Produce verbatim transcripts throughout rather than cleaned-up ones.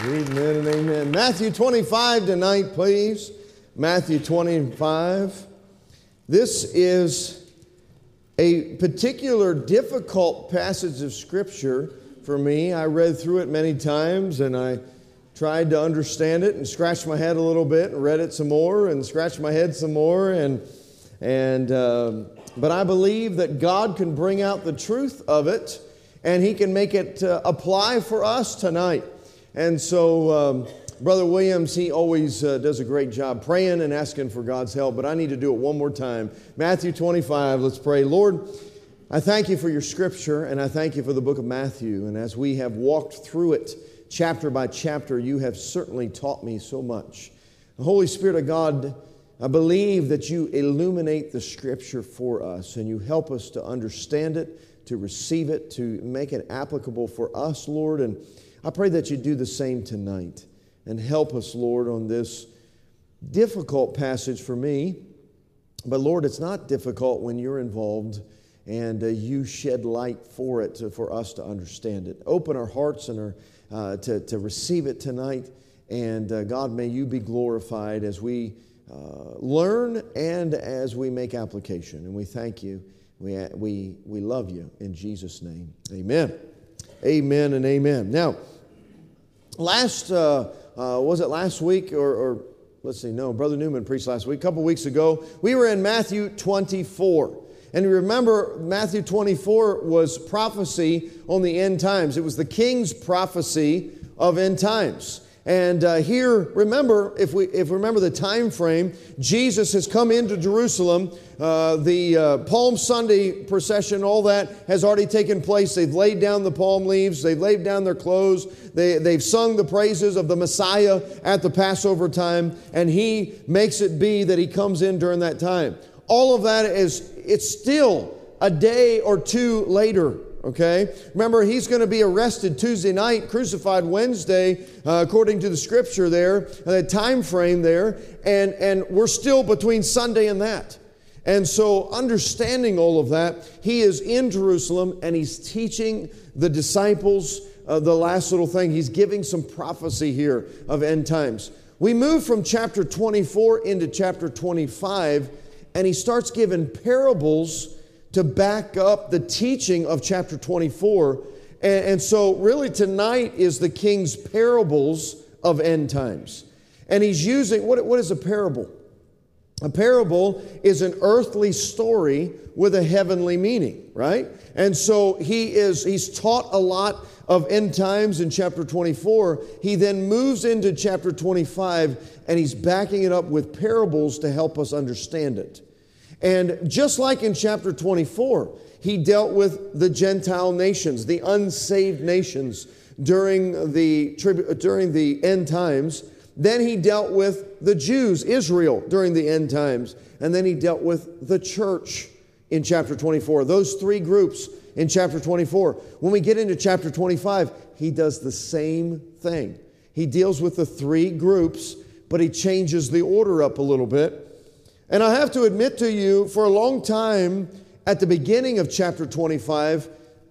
Amen and amen. Matthew twenty-five tonight, please. Matthew twenty-five. This is a particular difficult passage of Scripture for me. I read through it many times and I tried to understand it and scratched my head a little bit and read it some more and scratched my head some more. And, and um, but I believe that God can bring out the truth of it and He can make it uh, apply for us tonight. And so um, Brother Williams, he always uh, does a great job praying and asking for God's help, but I need to do it one more time. Matthew twenty-five, let's pray. Lord, I thank You for Your Scripture, and I thank You for the book of Matthew. And as we have walked through it chapter by chapter, You have certainly taught me so much. The Holy Spirit of God, I believe that You illuminate the Scripture for us, and You help us to understand it, to receive it, to make it applicable for us, Lord. And I pray that You do the same tonight and help us, Lord, on this difficult passage for me. But Lord, it's not difficult when You're involved and uh, You shed light for it, to, for us to understand it. Open our hearts and our, uh, to, to receive it tonight. And uh, God, may You be glorified as we uh, learn and as we make application. And we thank You. We, we, we love You in Jesus' name. Amen. Amen and amen. Now, last, uh, uh, was it last week or, or, let's see, no, Brother Newman preached last week, a couple weeks ago. We were in Matthew twenty-four. And you remember, Matthew twenty-four was prophecy on the end times. It was the king's prophecy of end times. And uh, here, remember, if we if we remember the time frame, Jesus has come into Jerusalem. Uh, the uh, Palm Sunday procession, all that has already taken place. They've laid down the palm leaves. They've laid down their clothes. They, they've sung the praises of the Messiah at the Passover time. And He makes it be that He comes in during that time. All of that is, it's still a day or two later. Okay? Remember, He's going to be arrested Tuesday night, crucified Wednesday, uh, according to the Scripture there, the time frame there, and, and we're still between Sunday and that. And so, understanding all of that, He is in Jerusalem and He's teaching the disciples uh, the last little thing. He's giving some prophecy here of end times. We move from chapter twenty-four into chapter twenty-five, and He starts giving parables to back up the teaching of chapter twenty-four. And, and so really tonight is the king's parables of end times. And he's using, what, what is a parable? A parable is an earthly story with a heavenly meaning, right? And so he is, he's taught a lot of end times in chapter twenty-four. He then moves into chapter twenty-five and he's backing it up with parables to help us understand it. And just like in chapter twenty-four, He dealt with the Gentile nations, the unsaved nations during the, during the end times. Then He dealt with the Jews, Israel, during the end times. And then He dealt with the church in chapter twenty-four. Those three groups in chapter twenty-four. When we get into chapter twenty-five, He does the same thing. He deals with the three groups, but He changes the order up a little bit. And I have to admit to you, for a long time, at the beginning of chapter twenty-five,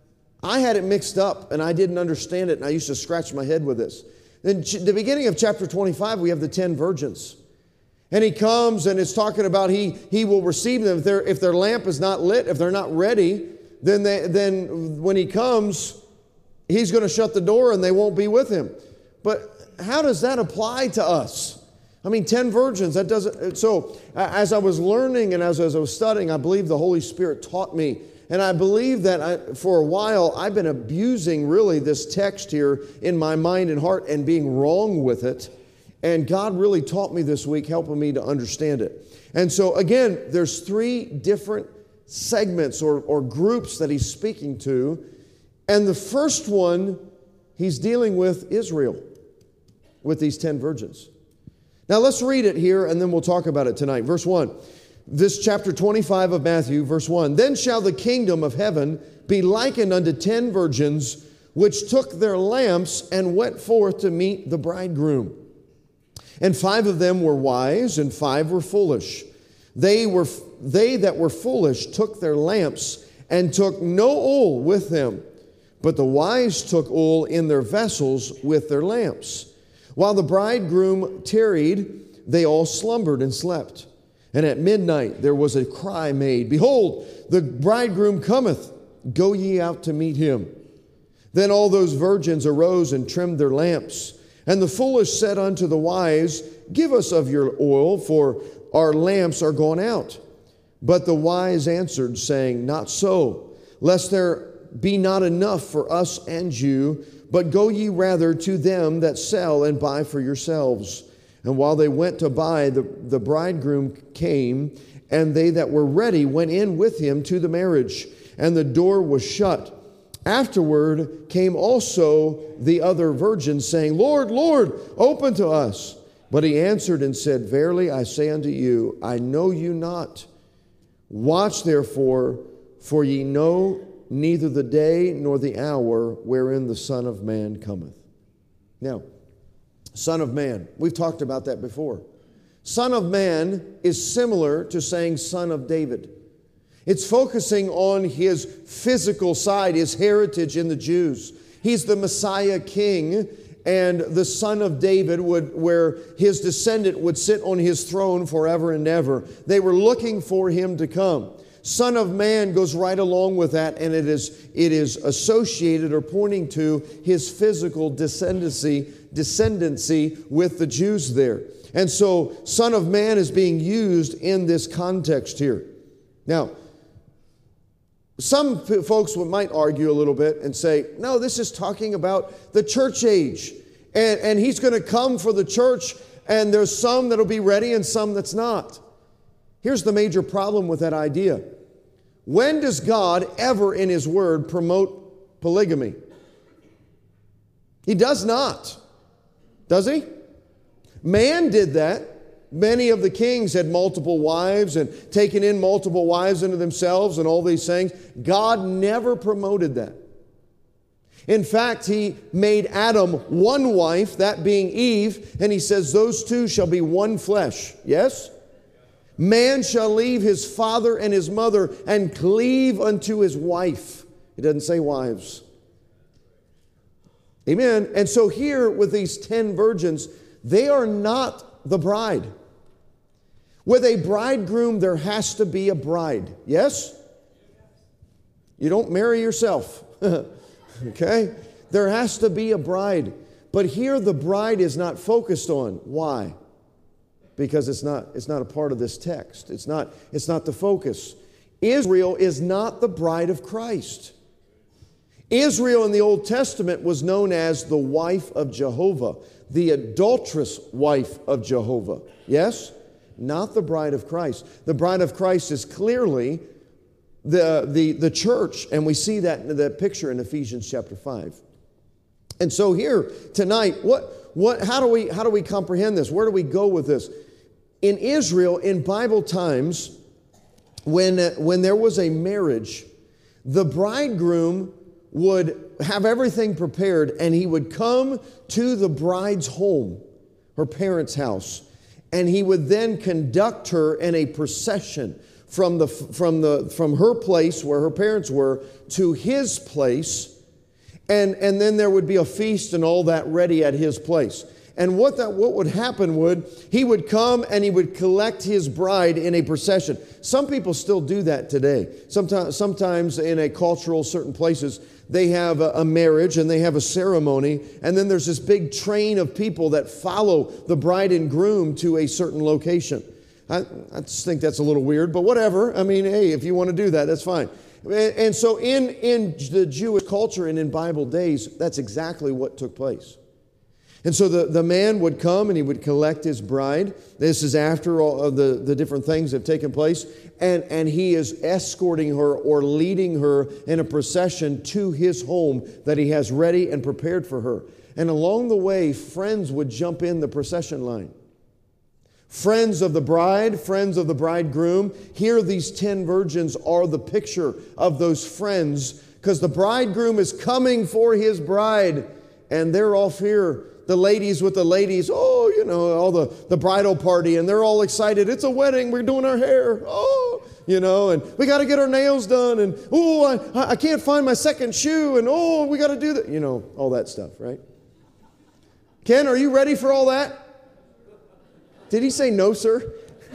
I had it mixed up and I didn't understand it, and I used to scratch my head with this. In the beginning of chapter twenty-five, we have the ten virgins. And He comes and it's talking about He, he will receive them. If, their if their lamp is not lit, if they're not ready, then, they, then when He comes, He's going to shut the door and they won't be with Him. But how does that apply to us? I mean, ten virgins, that doesn't, so as I was learning and as, as I was studying, I believe the Holy Spirit taught me. And I believe that I, for a while, I've been abusing really this text here in my mind and heart and being wrong with it. And God really taught me this week, helping me to understand it. And so again, there's three different segments or, or groups that He's speaking to. And the first one, He's dealing with Israel, with these ten virgins. Now let's read it here and then we'll talk about it tonight. Verse one, this chapter twenty-five of Matthew, verse one. Then shall the kingdom of heaven be likened unto ten virgins, which took their lamps and went forth to meet the bridegroom. And five of them were wise and five were foolish. They were they that were foolish took their lamps and took no oil with them, but the wise took oil in their vessels with their lamps. While the bridegroom tarried, they all slumbered and slept. And at midnight there was a cry made, Behold, the bridegroom cometh, go ye out to meet him. Then all those virgins arose and trimmed their lamps. And the foolish said unto the wise, Give us of your oil, for our lamps are gone out. But the wise answered, saying, Not so, lest there be not enough for us and you, but go ye rather to them that sell and buy for yourselves. And while they went to buy, the, the bridegroom came, and they that were ready went in with him to the marriage, and the door was shut. Afterward came also the other virgins, saying, Lord, Lord, open to us. But he answered and said, Verily I say unto you, I know you not. Watch therefore, for ye know neither the day nor the hour wherein the Son of Man cometh. Now, Son of Man, we've talked about that before. Son of Man is similar to saying Son of David. It's focusing on his physical side, his heritage in the Jews. He's the Messiah King, and the Son of David, would, where his descendant would sit on his throne forever and ever. They were looking for him to come. Son of Man goes right along with that, and it is, it is associated or pointing to his physical descendancy, descendancy with the Jews there. And so, Son of Man is being used in this context here. Now, some folks might argue a little bit and say, no, this is talking about the church age. And, and he's going to come for the church, and there's some that'll be ready and some that's not. Here's the major problem with that idea. When does God ever in His Word promote polygamy? He does not. Does He? Man did that. Many of the kings had multiple wives and taken in multiple wives into themselves and all these things. God never promoted that. In fact, He made Adam one wife, that being Eve, and He says those two shall be one flesh. Yes? Man shall leave his father and his mother and cleave unto his wife. It doesn't say wives. Amen. And so here with these ten virgins, they are not the bride. With a bridegroom, there has to be a bride. Yes? You don't marry yourself. Okay? There has to be a bride. But here the bride is not focused on. Why? Because it's not, it's not a part of this text. It's not, it's not the focus. Israel is not the bride of Christ. Israel in the Old Testament was known as the wife of Jehovah, the adulterous wife of Jehovah. Yes? Not the bride of Christ. The bride of Christ is clearly the, the, the church, and we see that in the picture in Ephesians chapter five. And so here tonight, what, what, how do we, how do we comprehend this? Where do we go with this? In Israel, in Bible times, when, when there was a marriage, the bridegroom would have everything prepared, and he would come to the bride's home, her parents' house, and he would then conduct her in a procession from the, from the, from her place where her parents were to his place, and, and then there would be a feast and all that ready at his place. And what that what would happen would, he would come and he would collect his bride in a procession. Some people still do that today. Sometimes, sometimes in a cultural certain places, they have a, a marriage and they have a ceremony, and then there's this big train of people that follow the bride and groom to a certain location. I, I just think that's a little weird, but whatever. I mean, hey, if you want to do that, that's fine. And, and so in, in the Jewish culture and in Bible days, that's exactly what took place. And so the, the man would come and he would collect his bride. This is after all of the, the different things have taken place. And, and he is escorting her or leading her in a procession to his home that he has ready and prepared for her. And along the way, friends would jump in the procession line. Friends of the bride, friends of the bridegroom. Here these ten virgins are the picture of those friends, because the bridegroom is coming for his bride, and they're off here. The ladies with the ladies, oh, you know, all the, the bridal party, and they're all excited. It's a wedding. We're doing our hair. Oh, you know, and we got to get our nails done. And, oh, I, I can't find my second shoe. And, oh, we got to do that. You know, all that stuff, right? Ken, are you ready for all that? Did he say no, sir?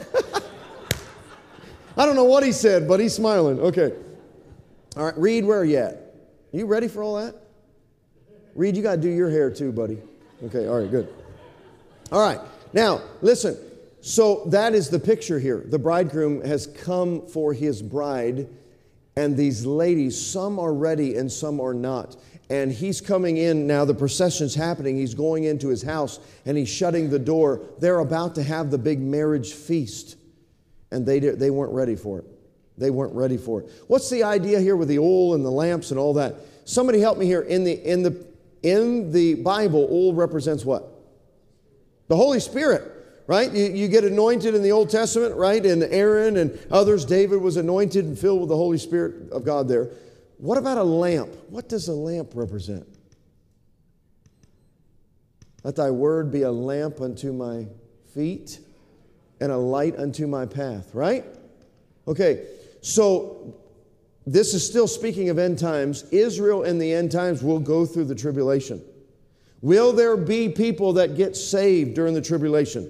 I don't know what he said, but he's smiling. Okay. All right, Reed, where are you at? Are you ready for all that? Reed, you got to do your hair too, buddy. Okay, all right, good. All right, now, listen. So that is the picture here. The bridegroom has come for his bride, and these ladies, some are ready and some are not. And he's coming in now, the procession's happening. He's going into his house, and he's shutting the door. They're about to have the big marriage feast. And they they weren't ready for it. They weren't ready for it. What's the idea here with the oil and the lamps and all that? Somebody help me here. In the in the in the Bible, oil represents what? The Holy Spirit, right? You, you get anointed in the Old Testament, right? And Aaron and others, David was anointed and filled with the Holy Spirit of God there. What about a lamp? What does a lamp represent? Let thy word be a lamp unto my feet and a light unto my path, right? Okay, so this is still speaking of end times. Israel in the end times will go through the tribulation. Will there be people that get saved during the tribulation?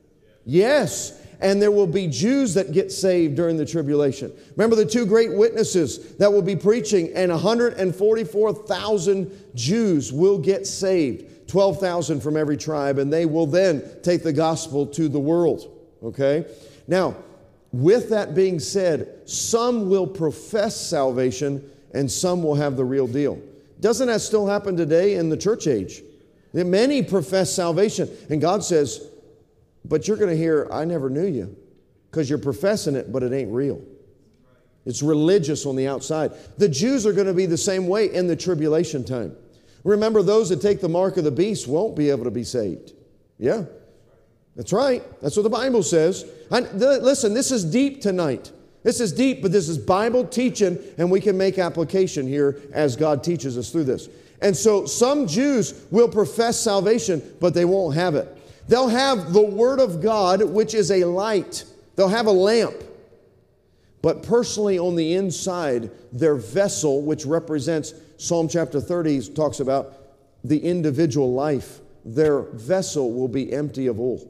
Yes, and there will be Jews that get saved during the tribulation. Remember the two great witnesses that will be preaching, and one hundred forty-four thousand Jews will get saved, twelve thousand from every tribe, and they will then take the gospel to the world. Okay? Now, with that being said, some will profess salvation and some will have the real deal. Doesn't that still happen today in the church age? Many profess salvation, and God says, but you're going to hear, I never knew you, because you're professing it, but it ain't real. It's religious on the outside. The Jews are going to be the same way in the tribulation time. Remember, those that take the mark of the beast won't be able to be saved. Yeah. That's right. That's what the Bible says. I, th- listen, this is deep tonight. This is deep, but this is Bible teaching, and we can make application here as God teaches us through this. And so some Jews will profess salvation, but they won't have it. They'll have the Word of God, which is a light. They'll have a lamp. But personally on the inside, their vessel, which represents Psalm chapter thirty, talks about the individual life. Their vessel will be empty of oil.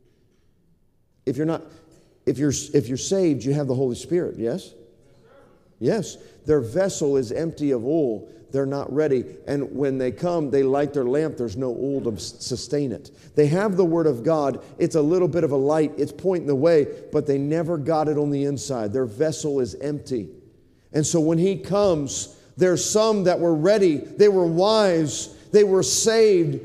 If you're not, if you're if you're saved, you have the Holy Spirit, yes? Yes. Their vessel is empty of oil. They're not ready. And when they come, they light their lamp. There's no oil to sustain it. They have the Word of God. It's a little bit of a light. It's pointing the way, but they never got it on the inside. Their vessel is empty. And so when He comes, there's some that were ready. They were wise. They were saved.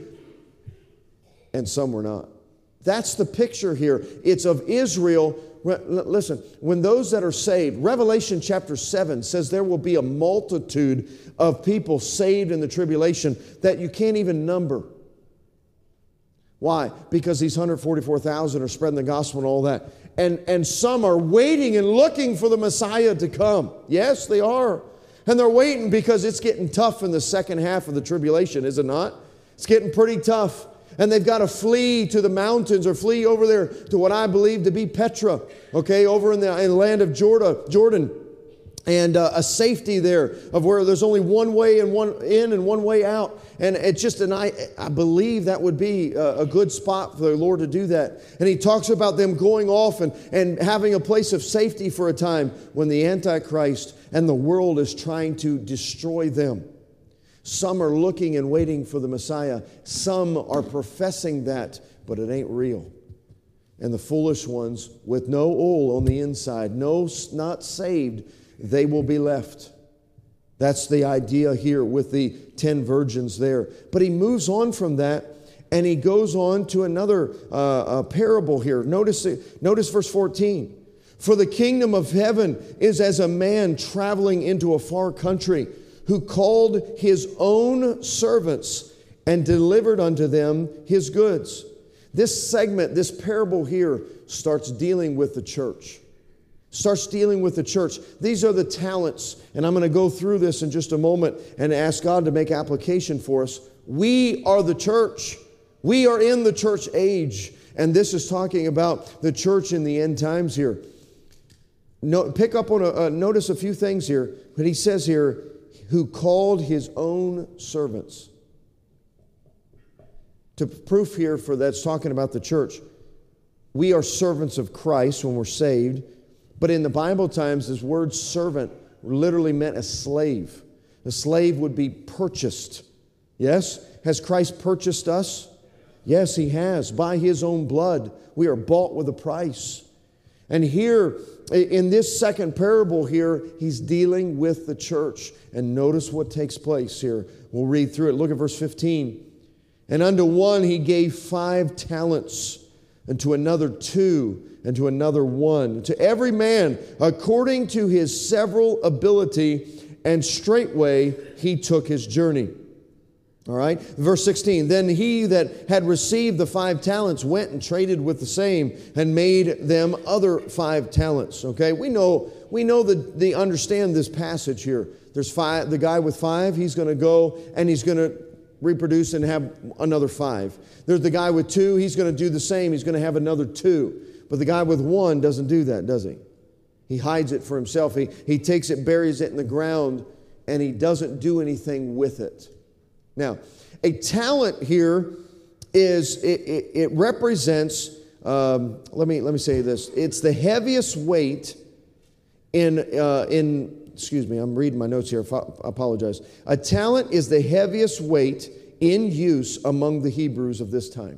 And some were not. That's the picture here. It's of Israel. Listen, when those that are saved, Revelation chapter seven says there will be a multitude of people saved in the tribulation that you can't even number. Why? Because these one hundred forty-four thousand are spreading the gospel and all that. And, and some are waiting and looking for the Messiah to come. Yes, they are. And they're waiting because it's getting tough in the second half of the tribulation, is it not? It's getting pretty tough. And they've got to flee to the mountains or flee over there to what I believe to be Petra, okay, over in the, in the land of Jordan. And uh, a safety there of where there's only one way and one in and one way out. And it's just, and I, I believe that would be a, a good spot for the Lord to do that. And He talks about them going off and, and having a place of safety for a time when the Antichrist and the world is trying to destroy them. Some are looking and waiting for the Messiah. Some are professing that, but it ain't real. And the foolish ones with no oil on the inside, no, not saved, they will be left. That's the idea here with the ten virgins there. But He moves on from that, and He goes on to another uh, parable here. Notice, notice verse fourteen. For the kingdom of heaven is as a man traveling into a far country, who called his own servants and delivered unto them his goods. This segment, this parable here, starts dealing with the church. Starts dealing with the church. These are the talents, and I'm going to go through this in just a moment and ask God to make application for us. We are the church. We are in the church age, and this is talking about the church in the end times here. No, pick up on a, uh, notice a few things here, but He says here, who called his own servants. to proof here for that's talking about the church. We are servants of Christ when we're saved, but in the Bible times, this word servant literally meant a slave. A slave would be purchased. Yes? Has Christ purchased us? Yes, He has. By His own blood, we are bought with a price. And here, in this second parable here, He's dealing with the church. And notice what takes place here. We'll read through it. Look at verse fifteen. And unto one He gave five talents, and to another two, and to another one, to every man according to his several ability, and straightway he took his journey. All right, verse sixteen, then he that had received the five talents went and traded with the same, and made them other five talents. Okay, we know we know that they understand this passage here. There's five. The guy with five, he's going to go and he's going to reproduce and have another five. There's the guy with two, he's going to do the same. He's going to have another two. But the guy with one doesn't do that, does he? He hides it for himself. He, he takes it, buries it in the ground, and he doesn't do anything with it. Now, a talent here is, it, it, it represents, um, let me let me say this, it's the heaviest weight in, uh, in, excuse me, I'm reading my notes here, I apologize. A talent is the heaviest weight in use among the Hebrews of this time.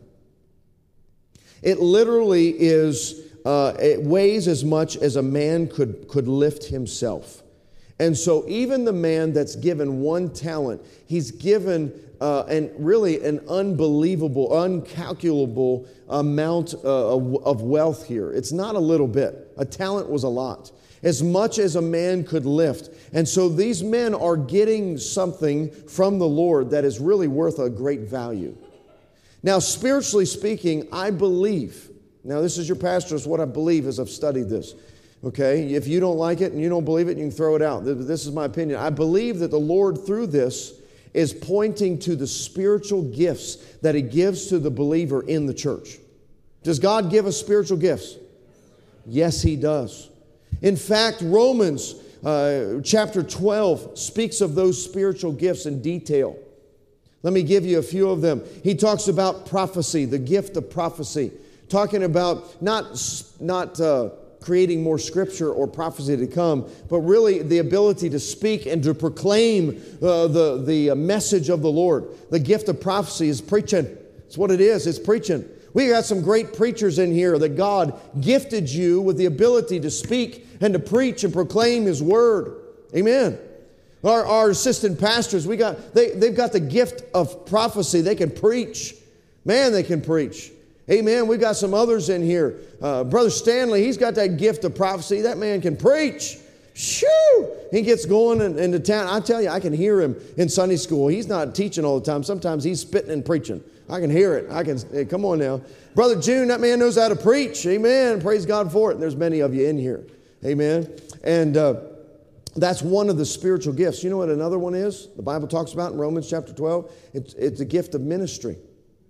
It literally is, uh, it weighs as much as a man could, could lift himself. And so even the man that's given one talent, he's given uh, and really an unbelievable, uncalculable amount uh, of wealth here. It's not a little bit. A talent was a lot. As much as a man could lift. And so these men are getting something from the Lord that is really worth a great value. Now, spiritually speaking, I believe, now this is your pastor, it's what I believe as I've studied this. Okay, if you don't like it and you don't believe it, you can throw it out. This is my opinion. I believe that the Lord, through this, is pointing to the spiritual gifts that He gives to the believer in the church. Does God give us spiritual gifts? Yes, He does. In fact, Romans uh, chapter twelve speaks of those spiritual gifts in detail. Let me give you a few of them. He talks about prophecy, the gift of prophecy, talking about not, not uh, creating more scripture or prophecy to come, but really the ability to speak and to proclaim uh, the, the message of the Lord. The gift of prophecy is preaching. It's what it is. It's preaching. We got some great preachers in here that God gifted you with the ability to speak and to preach and proclaim His word. Amen. Our, our assistant pastors, we got they, they've got the gift of prophecy. They can preach. Man, they can preach. Amen. We've got some others in here. Uh, Brother Stanley, he's got that gift of prophecy. That man can preach. Shoo! He gets going in, into town. I tell you, I can hear him in Sunday school. He's not teaching all the time. Sometimes he's spitting and preaching. I can hear it. I can. Hey, come on now. Brother June, that man knows how to preach. Amen. Praise God for it. And there's many of you in here. Amen. And uh, that's one of the spiritual gifts. You know what another one is? The Bible talks about in Romans chapter twelve. It's, it's a gift of ministry.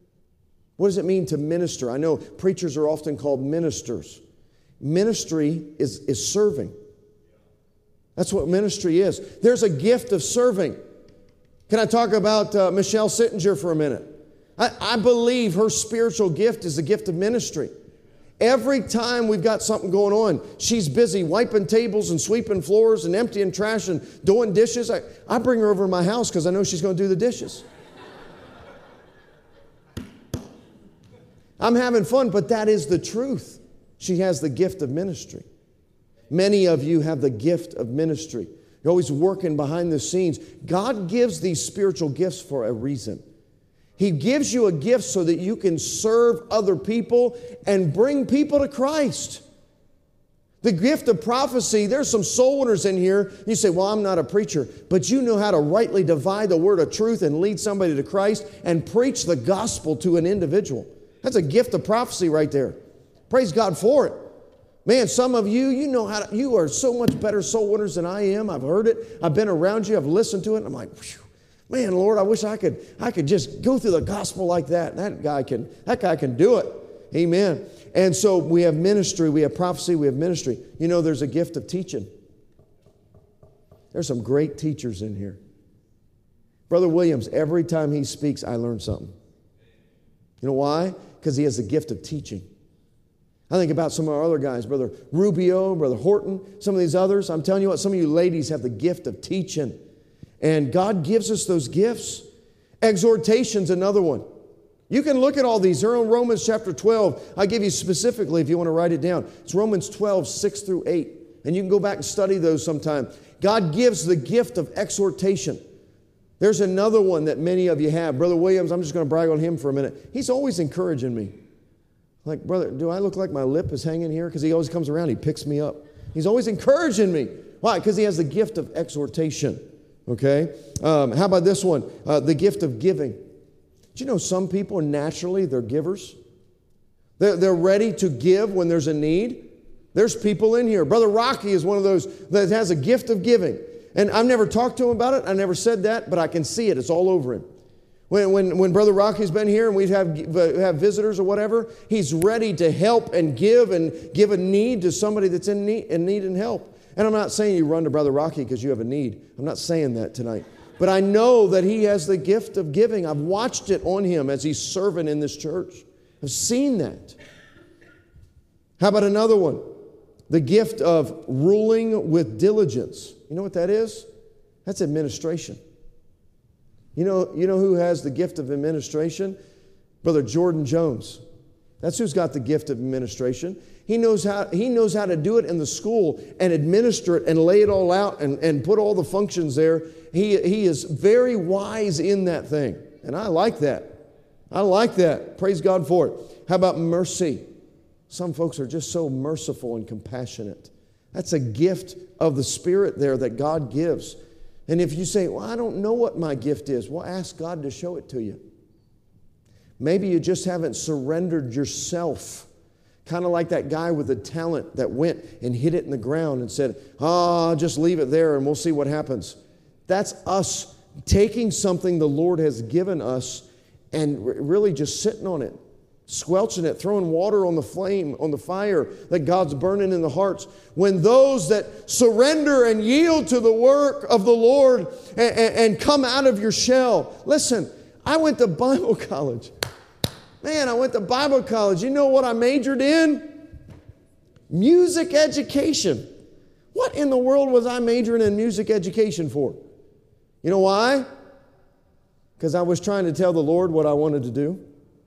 What does it mean to minister? I know preachers are often called ministers. Ministry is, is serving. That's what ministry is. There's a gift of serving. Can I talk about uh, Michelle Sittinger for a minute? I, I believe her spiritual gift is the gift of ministry. Every time we've got something going on, she's busy wiping tables and sweeping floors and emptying trash and doing dishes. I, I bring her over to my house because I know she's going to do the dishes. I'm having fun, but that is the truth. She has the gift of ministry. Many of you have the gift of ministry. You're always working behind the scenes. God gives these spiritual gifts for a reason. He gives you a gift so that you can serve other people and bring people to Christ. The gift of prophecy, there's some soul winners in here. You say, well, I'm not a preacher, but you know how to rightly divide the word of truth and lead somebody to Christ and preach the gospel to an individual. That's a gift of prophecy right there. Praise God for it. Man, some of you, you know how to, you are so much better soul winners than I am. I've heard it. I've been around you. I've listened to it. And I'm like, whew, man, Lord, I wish I could, I could just go through the gospel like that. That guy can, that guy can do it. Amen. And so we have ministry, we have prophecy, we have ministry. You know, there's a gift of teaching. There's some great teachers in here. Brother Williams, every time he speaks, I learn something. You know why? Because he has the gift of teaching. I think about some of our other guys, Brother Rubio, Brother Horton, some of these others. I'm telling you what, some of you ladies have the gift of teaching. And God gives us those gifts. Exhortation's another one. You can look at all these. They're in Romans chapter twelve. I give you specifically if you want to write it down. It's Romans twelve, six through eight. And you can go back and study those sometime. God gives the gift of exhortation. There's another one that many of you have. Brother Williams, I'm just going to brag on him for a minute. He's always encouraging me. Like, brother, do I look like my lip is hanging here? Because he always comes around, he picks me up. He's always encouraging me. Why? Because he has the gift of exhortation. Okay? Um, how about this one? Uh, the gift of giving. Do you know some people naturally, they're givers? They're, they're ready to give when there's a need. There's people in here. Brother Rocky is one of those that has a gift of giving. And I've never talked to him about it. I never said that, but I can see it. It's all over him. When, when, when Brother Rocky's been here and we have, have visitors or whatever, he's ready to help and give and give a need to somebody that's in need, in need and help. And I'm not saying you run to Brother Rocky because you have a need. I'm not saying that tonight. But I know that he has the gift of giving. I've watched it on him as he's serving in this church. I've seen that. How about another one? The gift of ruling with diligence. You know what that is? That's administration. You know, you know who has the gift of administration? Brother Jordan Jones. That's who's got the gift of administration. He knows how, he knows how to do it in the school and administer it and lay it all out and, and put all the functions there. He, he is very wise in that thing. And I like that. I like that. Praise God for it. How about mercy? Some folks are just so merciful and compassionate. That's a gift of the Spirit there that God gives. And if you say, well, I don't know what my gift is, well, ask God to show it to you. Maybe you just haven't surrendered yourself. Kind of like that guy with the talent that went and hid it in the ground and said, oh, just leave it there and we'll see what happens. That's us taking something the Lord has given us and really just sitting on it, squelching it, throwing water on the flame, on the fire that God's burning in the hearts. When those that surrender and yield to the work of the Lord and, and, and come out of your shell. Listen, I went to Bible college. Man, I went to Bible college. You know what I majored in? Music education. What in the world was I majoring in music education for? You know why? Because I was trying to tell the Lord what I wanted to do.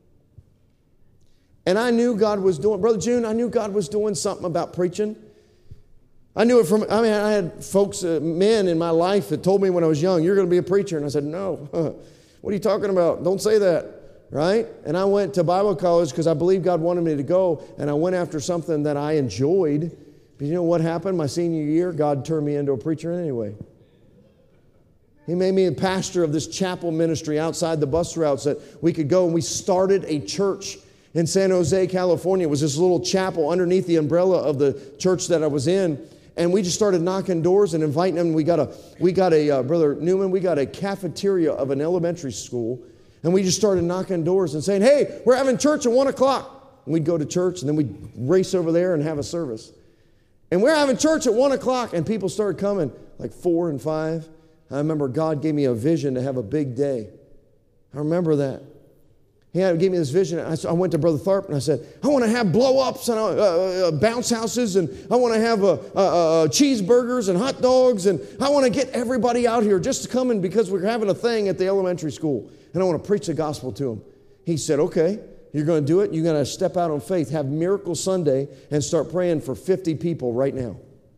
And I knew God was doing, Brother June, I knew God was doing something about preaching. I knew it from, I mean, I had folks, uh, men in my life that told me when I was young, you're going to be a preacher. And I said, no. What are you talking about? Don't say that. Right? And I went to Bible college because I believed God wanted me to go. And I went after something that I enjoyed. But you know what happened? My senior year, God turned me into a preacher anyway. He made me a pastor of this chapel ministry outside the bus routes that we could go. And we started a church in San Jose, California. It was this little chapel underneath the umbrella of the church that I was in. And we just started knocking doors and inviting them. We got a, we got a uh, Brother Newman, we got a cafeteria of an elementary school. And we just started knocking doors and saying, hey, we're having church at one o'clock. And we'd go to church and then we'd race over there and have a service. And we're having church at one o'clock and people started coming like four and five. I remember God gave me a vision to have a big day. I remember that. He had, gave me this vision. I, I went to Brother Tharp and I said, I want to have blow-ups and uh, uh, bounce houses and I want to have uh, uh, uh, cheeseburgers and hot dogs and I want to get everybody out here just to come in because we're having a thing at the elementary school and I want to preach the gospel to them. He said, okay, you're going to do it. You're going to step out on faith, have Miracle Sunday and start praying for fifty people right now.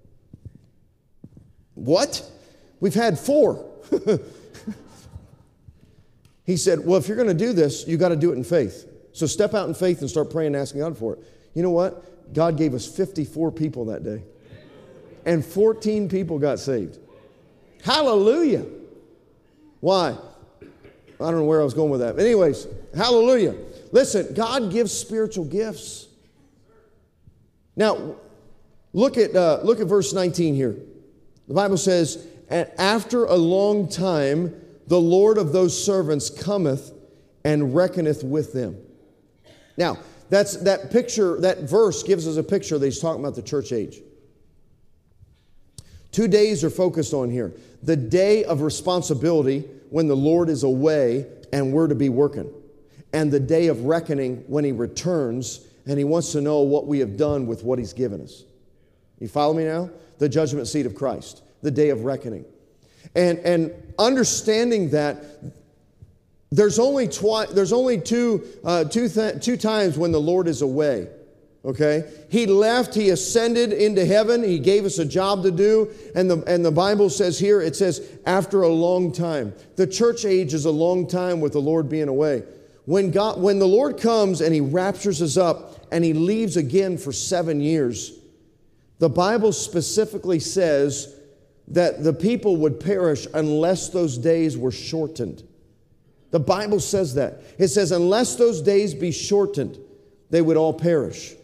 What? We've had four. He said, well, if you're going to do this, you got to do it in faith. So step out in faith and start praying and asking God for it. You know what? God gave us fifty-four people that day. And fourteen people got saved. Hallelujah. Why? I don't know where I was going with that. But anyways, hallelujah. Listen, God gives spiritual gifts. Now, look at, uh, look at verse nineteen here. The Bible says, and after a long time, the Lord of those servants cometh and reckoneth with them. Now, that's that picture, that verse gives us a picture that he's talking about the church age. Two days are focused on here. The day of responsibility when the Lord is away and we're to be working. and the day of reckoning when He returns, and He wants to know what we have done with what He's given us. You follow me now? The judgment seat of Christ, the day of reckoning. And, and understanding that there's only, twi- there's only two, uh, two, th- two times when the Lord is away. Okay? He left, He ascended into heaven, He gave us a job to do, and the, and the Bible says here, it says, after a long time. The church age is a long time with the Lord being away. When God, when the Lord comes and He raptures us up and He leaves again for seven years, the Bible specifically says that the people would perish unless those days were shortened. The Bible says that. It says, unless those days be shortened, they would all perish.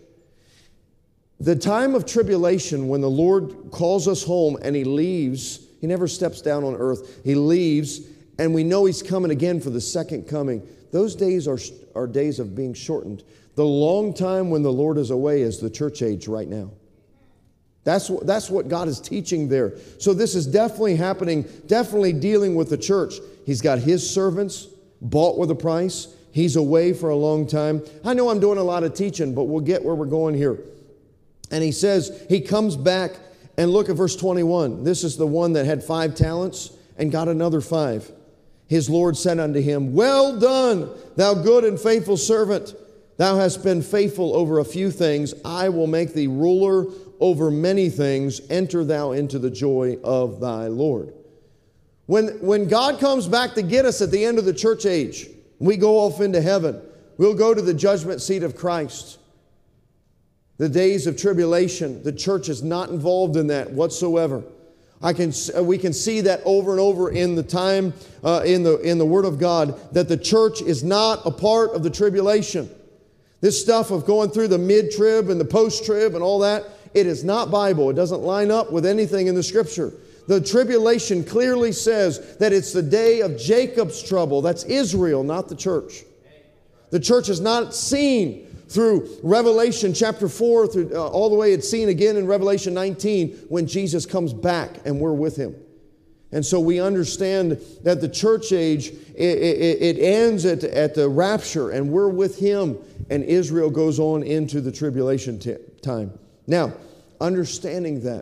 The time of tribulation, when the Lord calls us home and He leaves, He never steps down on earth. He leaves, and we know He's coming again for the second coming. Those days are, are days of being shortened. The long time when the Lord is away is the church age right now. That's what, that's what God is teaching there. So this is definitely happening, definitely dealing with the church. He's got His servants bought with a price. He's away for a long time. I know I'm doing a lot of teaching, but we'll get where we're going here. And He says, He comes back, and look at verse twenty-one. This is the one that had five talents and got another five. His Lord said unto him, well done, thou good and faithful servant. Thou hast been faithful over a few things. I will make thee ruler over many things. Enter thou into the joy of thy Lord. When, when God comes back to get us at the end of the church age, we go off into heaven. We'll go to the judgment seat of Christ. The days of tribulation, the church is not involved in that whatsoever. I can, we can see that over and over in the time, uh, in the, in the Word of God, that the church is not a part of the tribulation. This stuff of going through the mid-trib and the post-trib and all that, it is not Bible. It doesn't line up with anything in the Scripture. The tribulation clearly says that it's the day of Jacob's trouble. That's Israel, not the church. The church is not seen through Revelation chapter four, through, uh, all the way it's seen again in Revelation nineteen when Jesus comes back and we're with Him. And so we understand that the church age, it, it, it ends at, at the rapture and we're with Him, and Israel goes on into the tribulation t- time. Now, understanding that,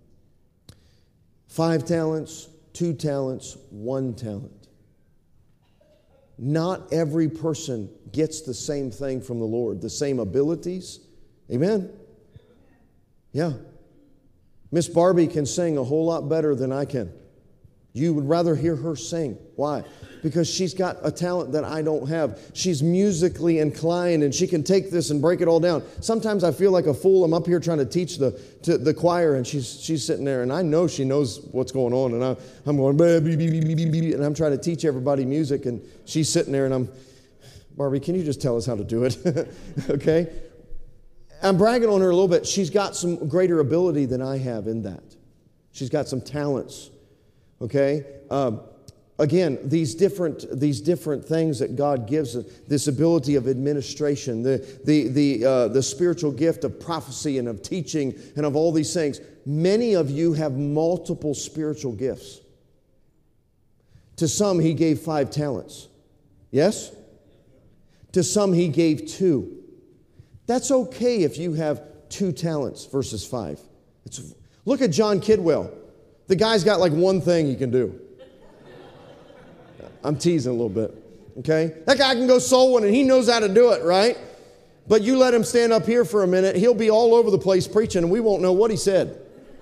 five talents, two talents, one talent. Not every person gets the same thing from the Lord, the same abilities. Amen? Yeah. Miss Barbie can sing a whole lot better than I can. You would rather hear her sing. Why? Because she's got a talent that I don't have. She's musically inclined, and she can take this and break it all down. Sometimes I feel like a fool. I'm up here trying to teach the to the choir, and she's she's sitting there, and I know she knows what's going on, and I, I'm going, bah, bah, bah, bah, bah, bah, and I'm trying to teach everybody music, and she's sitting there, and I'm, Barbie, can you just tell us how to do it? Okay? I'm bragging on her a little bit. She's got some greater ability than I have in that. She's got some talents. Okay? Um, Again, these different, these different things that God gives us, this ability of administration, the, the, the, uh, the spiritual gift of prophecy and of teaching and of all these things. Many of you have multiple spiritual gifts. To some, He gave five talents. Yes? To some, He gave two. That's okay if you have two talents versus five. It's, look at John Kidwell. The guy's got like one thing he can do. I'm teasing a little bit, okay? That guy can go soul winning. He knows how to do it, right? But you let him stand up here for a minute, he'll be all over the place preaching, and we won't know what he said.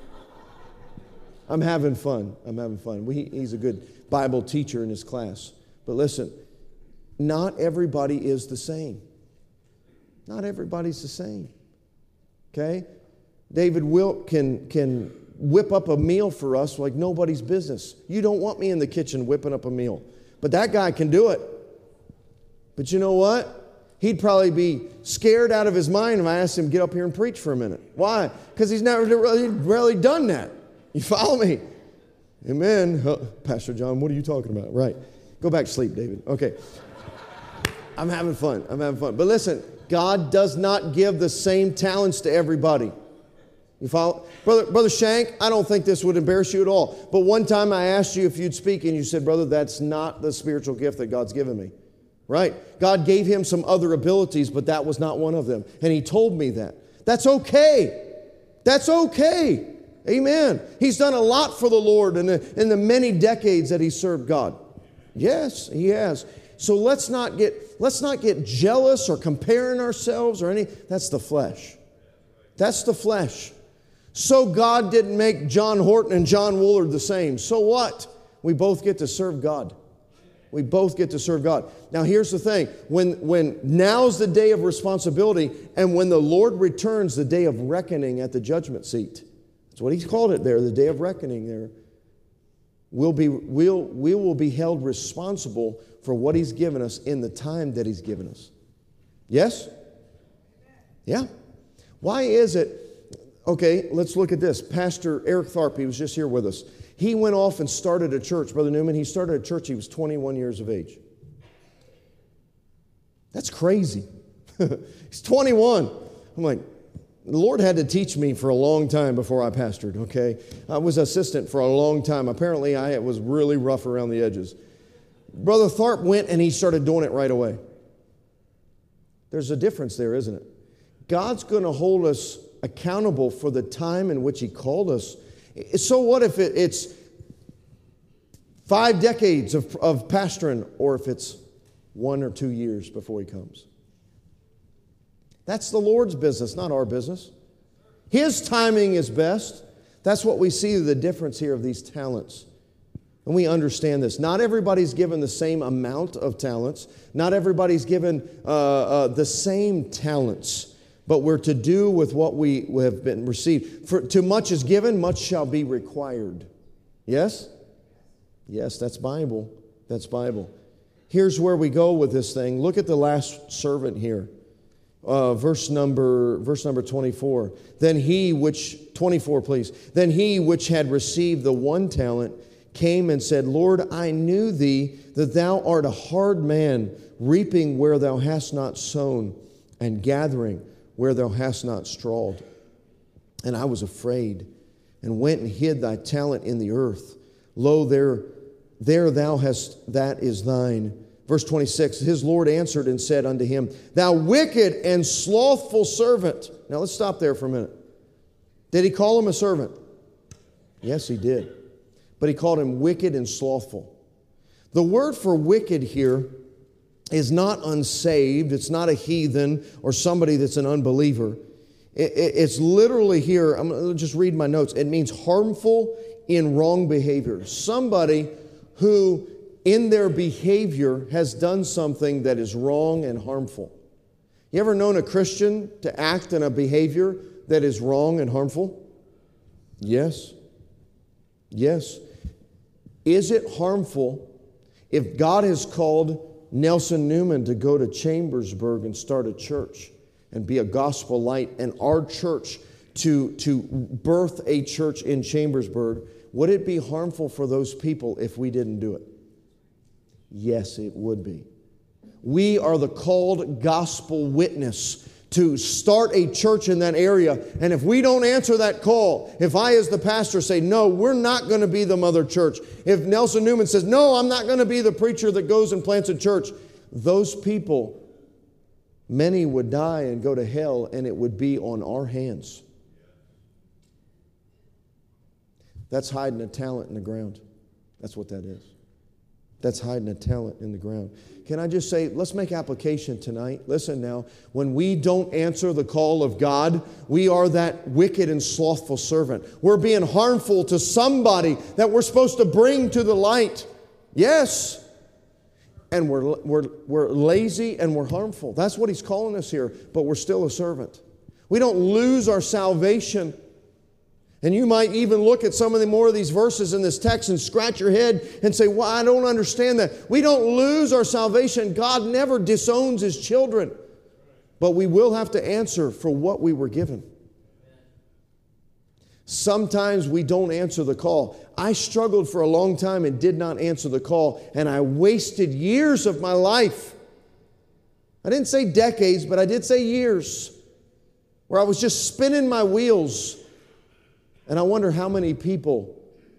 I'm having fun. I'm having fun. We, he's a good Bible teacher in his class. But listen, not everybody is the same. Not everybody's the same, okay? David Wilt can, can whip up a meal for us like nobody's business. You don't want me in the kitchen whipping up a meal. But that guy can do it. But you know what? He'd probably be scared out of his mind if I asked him to get up here and preach for a minute. Why? Because he's never really, really done that. You follow me? Amen. Huh, Pastor John, what are you talking about? Right. Go back to sleep, David. Okay. I'm having fun. I'm having fun. But listen, God does not give the same talents to everybody. You follow? Brother, Brother Shank, I don't think this would embarrass you at all. But one time I asked you if you'd speak, and you said, brother, that's not the spiritual gift that God's given me. right? God gave him some other abilities, but that was not one of them. And he told me that. That's okay. That's okay. Amen. He's done a lot for the Lord in the, in the many decades that he served God. Yes, he has. So let's not get let's not get jealous or comparing ourselves or any. That's the flesh. That's the flesh. So God didn't make John Horton and John Woolard the same. So what? We both get to serve God. We both get to serve God. Now here's the thing. When, when now's the day of responsibility, and when the Lord returns, the day of reckoning at the judgment seat. That's what he's called it there, the day of reckoning there. We'll be, we'll, we will be held responsible for what he's given us in the time that he's given us. Yes? Yeah. Why is it? Okay, let's look at this. Pastor Eric Tharp, he was just here with us. He went off and started a church. Brother Newman, he started a church. He was twenty-one years of age. That's crazy. He's twenty-one. I'm like, the Lord had to teach me for a long time before I pastored, okay? I was assistant for a long time. Apparently, I was really rough around the edges. Brother Tharp went and he started doing it right away. There's a difference there, isn't it? God's going to hold us accountable for the time in which he called us. So what if it, it's five decades of, of pastoring, or if it's one or two years before he comes? That's the Lord's business, not our business. His timing is best. That's what we see the difference here of these talents. And we understand this. Not everybody's given the same amount of talents. Not everybody's given uh, uh, the same talents. But we're to do with what we have been received. For too much is given, much shall be required. Yes? Yes, that's Bible. That's Bible. Here's where we go with this thing. Look at the last servant here. Uh, verse number verse number twenty-four. Then he which, twenty-four please. Then he which had received the one talent came and said, Lord, I knew thee that thou art a hard man, reaping where thou hast not sown, and gathering where thou hast not strawed. And I was afraid, and went and hid thy talent in the earth. Lo, there, there thou hast, that is thine. Verse twenty-six, his Lord answered and said unto him, Thou wicked and slothful servant. Now let's stop there for a minute. Did he call him a servant? Yes, he did. But he called him wicked and slothful. The word for wicked here is not unsaved. It's not a heathen or somebody that's an unbeliever. It, it, it's literally here, I'm going to just read my notes. It means harmful in wrong behavior. Somebody who in their behavior has done something that is wrong and harmful. You ever known a Christian to act in a behavior that is wrong and harmful? Yes. Yes. Is it harmful if God has called Nelson Newman to go to Chambersburg and start a church and be a gospel light, and our church to, to birth a church in Chambersburg? Would it be harmful for those people if we didn't do it? Yes, it would be. We are the called gospel witness to start a church in that area. And if we don't answer that call, if I as the pastor say, no, we're not going to be the mother church. If Nelson Newman says, no, I'm not going to be the preacher that goes and plants a church. Those people, many would die and go to hell, and it would be on our hands. That's hiding a talent in the ground. That's what that is. That's hiding a talent in the ground. Can I just say, let's make application tonight. Listen now, when we don't answer the call of God, we are that wicked and slothful servant. We're being harmful to somebody that we're supposed to bring to the light. Yes. And we're, we're, we're lazy and we're harmful. That's what he's calling us here, but we're still a servant. We don't lose our salvation. And you might even look at some of the more of these verses in this text and scratch your head and say, well, I don't understand that. We don't lose our salvation. God never disowns his children. But we will have to answer for what we were given. Sometimes we don't answer the call. I struggled for a long time and did not answer the call, and I wasted years of my life. I didn't say decades, but I did say years, where I was just spinning my wheels. And I wonder how many people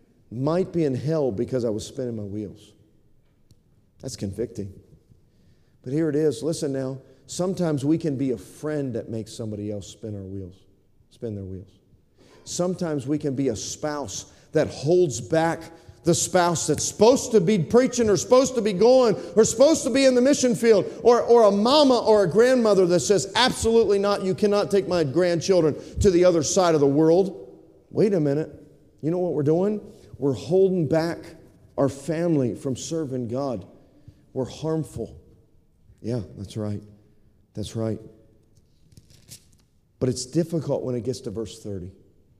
might be in hell because I was spinning my wheels. That's convicting. But here it is. Listen now. Sometimes we can be a friend that makes somebody else spin our wheels, spin their wheels. Sometimes we can be a spouse that holds back the spouse that's supposed to be preaching or supposed to be going or supposed to be in the mission field, or, or a mama or a grandmother that says, absolutely not, you cannot take my grandchildren to the other side of the world. Wait a minute. You know what we're doing? We're holding back our family from serving God. We're harmful. Yeah, that's right. That's right. But it's difficult when it gets to verse thirty.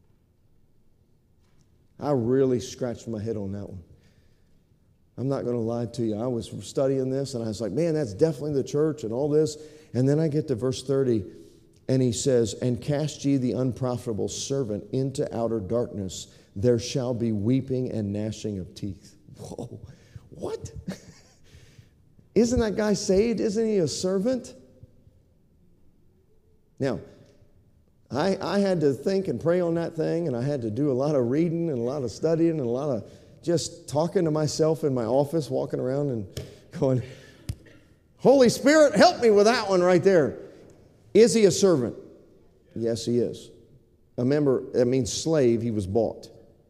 I really scratched my head on that one. I'm not going to lie to you. I was studying this and I was like, man, that's definitely the church and all this. And then I get to verse thirty and he says, and cast ye the unprofitable servant into outer darkness. There shall be weeping and gnashing of teeth. Whoa, what? Isn't that guy saved? Isn't he a servant? Now, I, I had to think and pray on that thing, and I had to do a lot of reading and a lot of studying and a lot of just talking to myself in my office, walking around and going, Holy Spirit, help me with that one right there. Is he a servant? Yes, he is. Remember, that means slave, he was bought.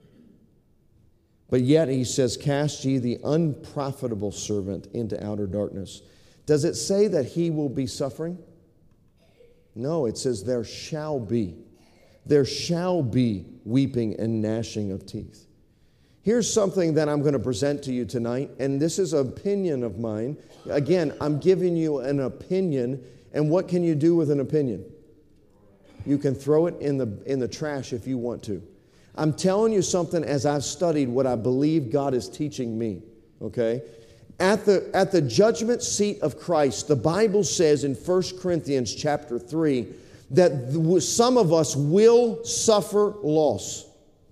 But yet he says, cast ye the unprofitable servant into outer darkness. Does it say that he will be suffering? No, it says there shall be. There shall be weeping and gnashing of teeth. Here's something that I'm going to present to you tonight, and this is an opinion of mine. Again, I'm giving you an opinion, and what can you do with an opinion? You can throw it in the, in the trash if you want to. I'm telling you something as I've studied what I believe God is teaching me, okay? At the, at the judgment seat of Christ, the Bible says in First Corinthians chapter three that some of us will suffer loss.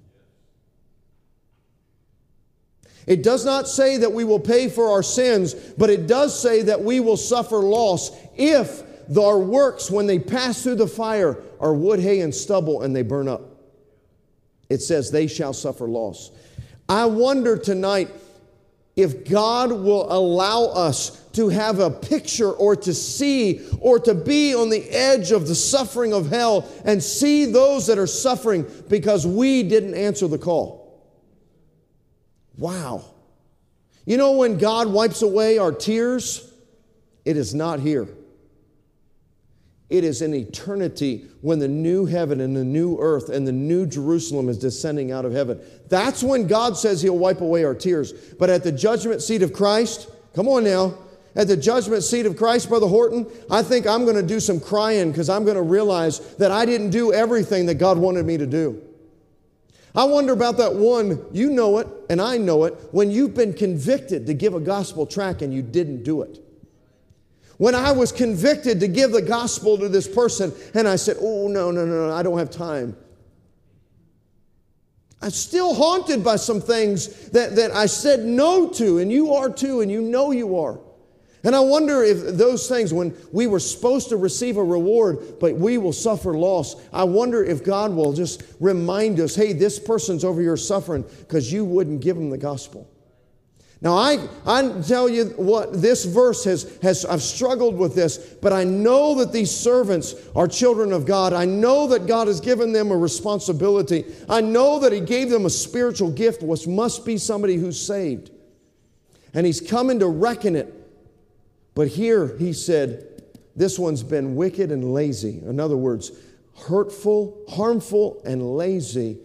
It does not say that we will pay for our sins, but it does say that we will suffer loss if our works, when they pass through the fire, are wood, hay, and stubble, and they burn up. It says they shall suffer loss. I wonder tonight if God will allow us to have a picture or to see or to be on the edge of the suffering of hell and see those that are suffering because we didn't answer the call. Wow. You know when God wipes away our tears, it is not here. It is in eternity when the new heaven and the new earth and the new Jerusalem is descending out of heaven. That's when God says He'll wipe away our tears. But at the judgment seat of Christ, come on now, at the judgment seat of Christ, Brother Horton, I think I'm going to do some crying because I'm going to realize that I didn't do everything that God wanted me to do. I wonder about that one, you know it and I know it, when you've been convicted to give a gospel tract and you didn't do it. When I was convicted to give the gospel to this person and I said, oh, no, no, no, no, I don't have time. I'm still haunted by some things that, that I said no to, and you are too, and you know you are. And I wonder if those things, when we were supposed to receive a reward, but we will suffer loss, I wonder if God will just remind us, hey, this person's over here suffering because you wouldn't give them the gospel. Now, I, I tell you what, this verse has, has, I've struggled with this, but I know that these servants are children of God. I know that God has given them a responsibility. I know that He gave them a spiritual gift, which must be somebody who's saved. And He's coming to reckon it. But here He said, this one's been wicked and lazy. In other words, hurtful, harmful, and lazy.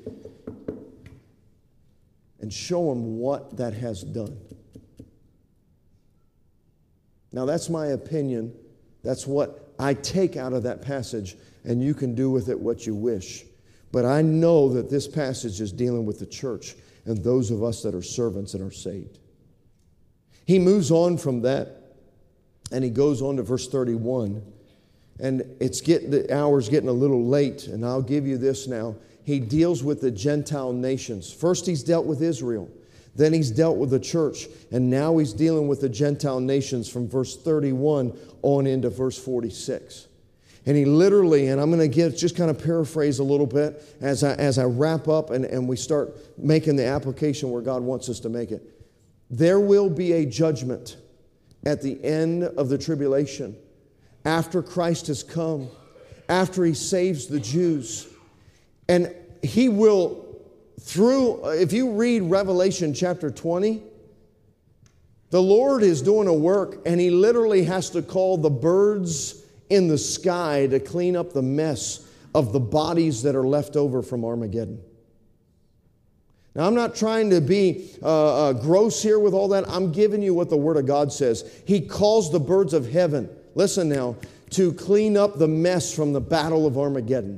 And show them what that has done. Now that's my opinion. That's what I take out of that passage, and you can do with it what you wish. But I know that this passage is dealing with the church and those of us that are servants and are saved. He moves on from that, and he goes on to verse thirty-one. And it's getting, the hour's getting a little late, and I'll give you this now. He deals with the Gentile nations. First, he's dealt with Israel. Then he's dealt with the church. And now he's dealing with the Gentile nations from verse thirty-one on into verse forty-six. And he literally, and I'm going to get, just kind of paraphrase a little bit as I, as I wrap up and, and we start making the application where God wants us to make it. There will be a judgment at the end of the tribulation, after Christ has come, after He saves the Jews. And He will, through, if you read Revelation chapter twenty, the Lord is doing a work, and He literally has to call the birds in the sky to clean up the mess of the bodies that are left over from Armageddon. Now, I'm not trying to be uh, uh, gross here with all that. I'm giving you what the Word of God says. He calls the birds of heaven, listen now, to clean up the mess from the battle of Armageddon.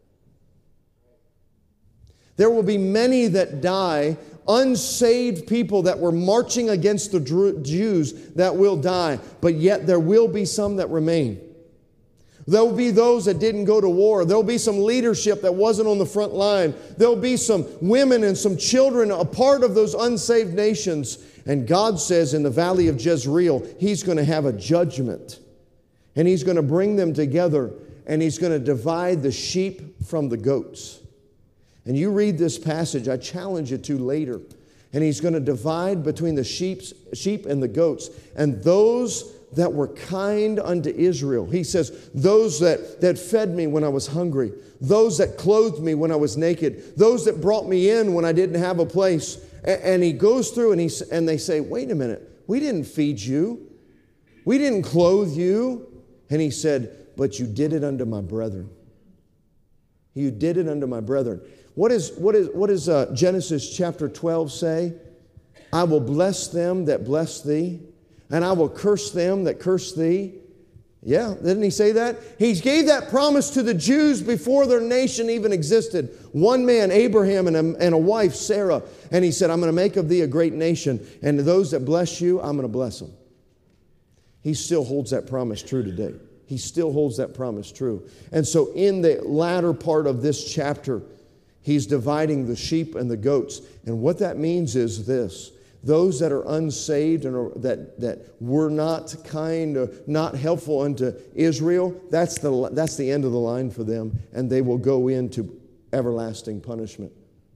There will be many that die, unsaved people that were marching against the Jews that will die, but yet there will be some that remain. There will be those that didn't go to war. There will be some leadership that wasn't on the front line. There will be some women and some children, a part of those unsaved nations. And God says in the valley of Jezreel, He's going to have a judgment. And He's going to bring them together, and He's going to divide the sheep from the goats. And you read this passage, I challenge you to later. And He's going to divide between the sheep, sheep and the goats. And those that were kind unto Israel. He says, those that, that fed me when I was hungry, those that clothed me when I was naked, those that brought me in when I didn't have a place. And, and he goes through and, he, and they say, wait a minute, we didn't feed you. We didn't clothe you. And He said, but you did it unto my brethren. You did it unto my brethren. What is, what is, what does uh, Genesis chapter twelve say? I will bless them that bless thee, and I will curse them that curse thee. Yeah, didn't He say that? He gave that promise to the Jews before their nation even existed. One man, Abraham, and a, and a wife, Sarah. And He said, I'm going to make of thee a great nation, and to those that bless you, I'm going to bless them. He still holds that promise true today. He still holds that promise true. And so in the latter part of this chapter, He's dividing the sheep and the goats. And what that means is this. Those that are unsaved and are, that, that were not kind or not helpful unto Israel, that's the, that's the end of the line for them. And they will go into everlasting punishment.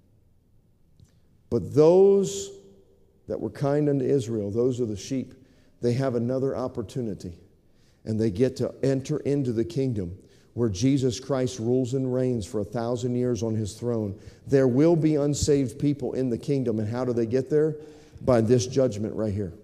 But those that were kind unto Israel, those are the sheep, they have another opportunity. And they get to enter into the kingdom where Jesus Christ rules and reigns for a thousand years on His throne. There will be unsaved people in the kingdom. And how do they get there? By this judgment right here.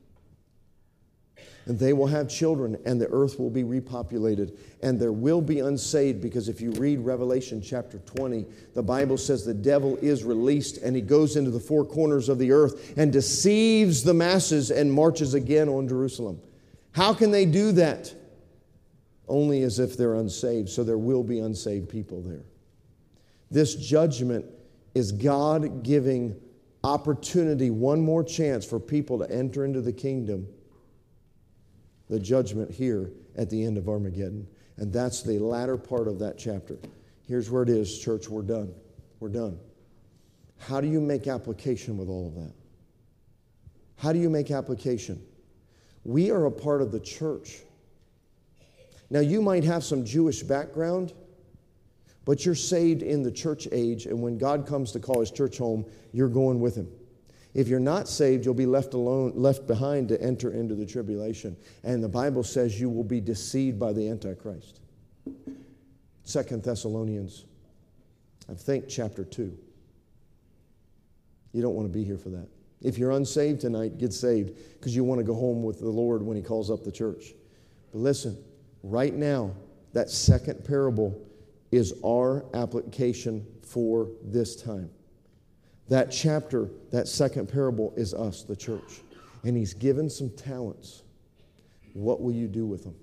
And they will have children, and the earth will be repopulated. And there will be unsaved, because if you read Revelation chapter twenty, the Bible says the devil is released, and he goes into the four corners of the earth and deceives the masses and marches again on Jerusalem. How can they do that? Only as if they're unsaved. So there will be unsaved people there. This judgment is God giving opportunity, one more chance for people to enter into the kingdom. The judgment here at the end of Armageddon. And that's the latter part of that chapter. Here's where it is, church. We're done. We're done. How do you make application with all of that? How do you make application? We are a part of the church. Now, you might have some Jewish background, but you're saved in the church age, and when God comes to call His church home, you're going with Him. If you're not saved, you'll be left alone, left behind to enter into the tribulation. And the Bible says you will be deceived by the Antichrist. Second Thessalonians, I think chapter two. You don't want to be here for that. If you're unsaved tonight, get saved, because you want to go home with the Lord when He calls up the church. But listen, right now, that second parable is our application for this time. That chapter, that second parable is us, the church. And He's given some talents. What will you do with them?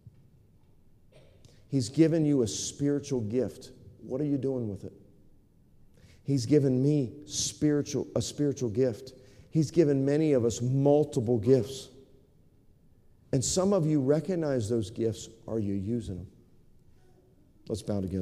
He's given you a spiritual gift. What are you doing with it? He's given me spiritual, a spiritual gift. He's given many of us multiple gifts. And some of you recognize those gifts. Are you using them? Let's bow together.